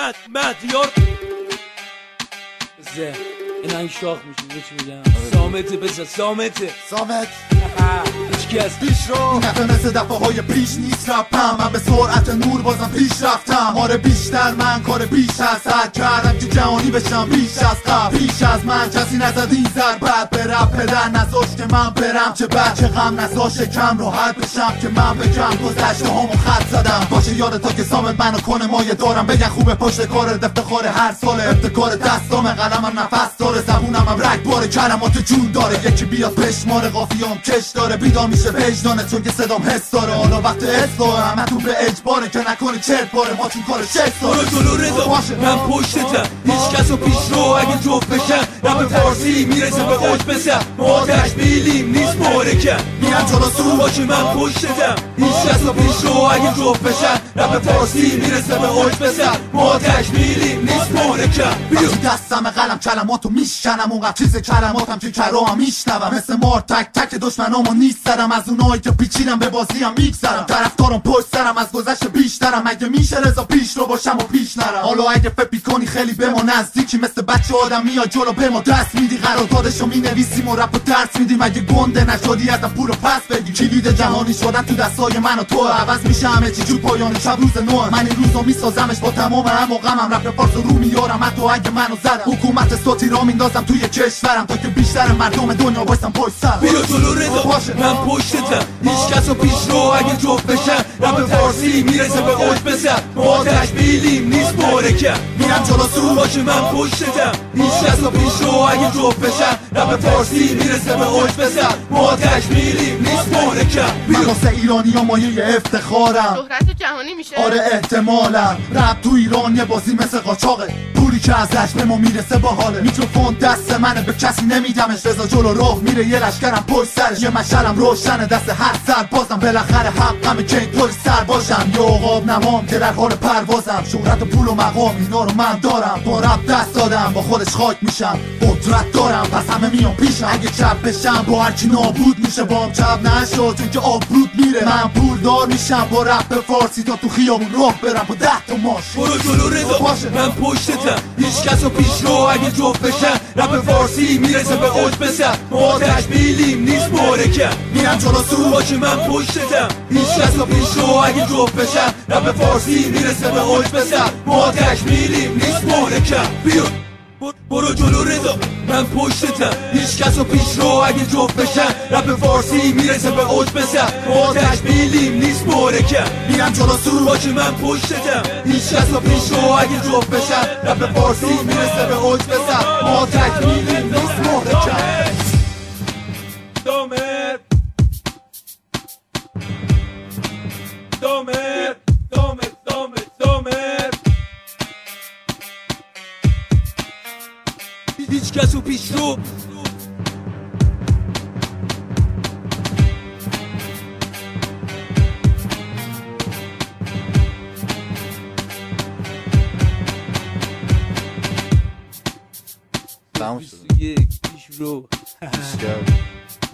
مهدیار زه اینا این شاخ میشه چی میگم سامته بزن سامت هیچ کس پیش رو این دفعه مثل دفعه های پیش نیست رپم من به سرعت نور بازم پیش رفتم آره بیشتر من کار بیش از حد کردم که جهانی بشم بیش از قبل پیش از من کسی نزد این ضربت به رپ پدر نذاشت که من برم چه بد چه غم نذاشت کم راحت بشم که من بگم گذشته هامو خط زدم باشه یادتا که سامت منو کنه مایه دارم بگن خوبه پشت کار افتخار هر ساله ابتکار دستام قلمم نفس داره زبونم هم رگ باره کلمات جون داره یکی بیاد پشمار قافیام کش داره بیدار میشه وجدانه چون که صدام حس داره حالا وقت اصلاح همه تو به اجباره که نکنه چرت باره ما چون کار شکل داره جلو رضا من پشتتم هیچ کسو پیش رو اگه جفت بشن رپ فارسی میرسه به اوج بسن ما تشبیلیم نیست مورکه میرم جلو سو باشه من پشتتم هیچ کسو پیش رو اگه جفت بشن رپ فارسی میرسه به اوج بسن ما تشبیلیم نیست مورکه بیا دستم قلم کلماتو میشنم اونقدر چیز کلماتم که کراهم میشنوم مثل مار تک تک دشمنامو نیستم از اونایی که پیچیدم به بازیم میگذرم طرفدارم پشت سرم از گذشت بیشترم اگه میشه رضا پیش رو باشم و پیش نرم حالا اگه فکر کنی خیلی به ما نزدیکی مثل بچه آدم میاد جلو به ما دست میدی قراردادشو مینویسیم و رپ و درس میدیم اگه گنده نشدی ازم پول و پس بگی کلید جهانی شدن تو دستای من و تو عوض میشه همه چی جو پایان شب روز نوه من این روزو میسازمش با تمام هم و غمم رپ فارس رو میارم حتی اگه منو زدم حکومت صوتی را میندازم توی کشورم تا که بیشتر مردم دنیا وایسن پشت سر بیا جلو رضا من پشتتم هیچ کسو پیش رو اگه جفت بشن رپ فارسی میرسه به اوج بسن ما تشبیلیم نیست مورکه میرم جلو سو باشه من پشتتم هیچ کسو پیش رو اگه جفت بشن رپ فارسی میرسه به اوج بسن ما تشبیلیم نیست مورکه من واسه ایرانی ها مایه افتخارم شهرت جهانی میشه آره احتمالا رپ تو ایران یه بازی مثل قاچاقه پولی که ازش به ما میرسه باحاله میکروفون دست منه به کسی نمیدمش رضا جلو راه میره یه لشکرم پشت سرش یه مشعلم روشنه دست هر سر بازم بالاخره حقمه که اینطوری سر باشم یه عقاب نمام که در حال پروازم شهرت و پول و مقام اینا رو من دارم با رپ دست دادم با خودش خاک میشم قدرت دارم پس همه میان پیشم اگه چپ بشم با هرکی نابود میشه بام چپ نشد چون که آبرود میره من پول دار میشم با رپ فارسی تا تو خیابون راه برم با 10 تا ماشین برو جلو رضا من پشتتم هیچ کسو پیش رو اگه جفت بشن رپ فارسی میرسه به اوج بسن ما تشبیلیم نیست مورکه میرم جلو سو باشه من پشتتم هیچ کسو پیش رو اگه جفت بشن رپ فارسی میرسه به اوج بسن ما تشبیلیم نیست مورکه بیا برو جلو رضا من پشتتم هیچ کسو پیش رو اگه جفت بشن رپ فارسی میرسه به اوج بسن ما تشبیلیم نیست مورکه میرم جلو سو باشه من پشتتم هیچ کسو پیش رو اگه جفت بشن رپ فارسی میرسه به اوج بسن ما تشبیلیم نیست مورکه دامت هیچ کسو پیش رو تموم شد یک پیش رو